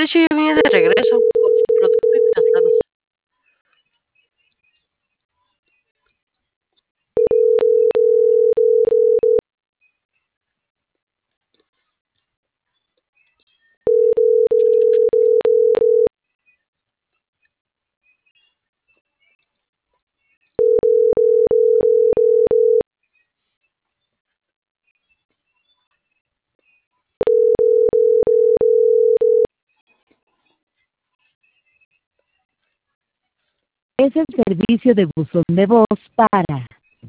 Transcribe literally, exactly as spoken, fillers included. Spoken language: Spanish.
de hecho, ya viene de regreso con su producto y traslados. Es el servicio de buzón de voz para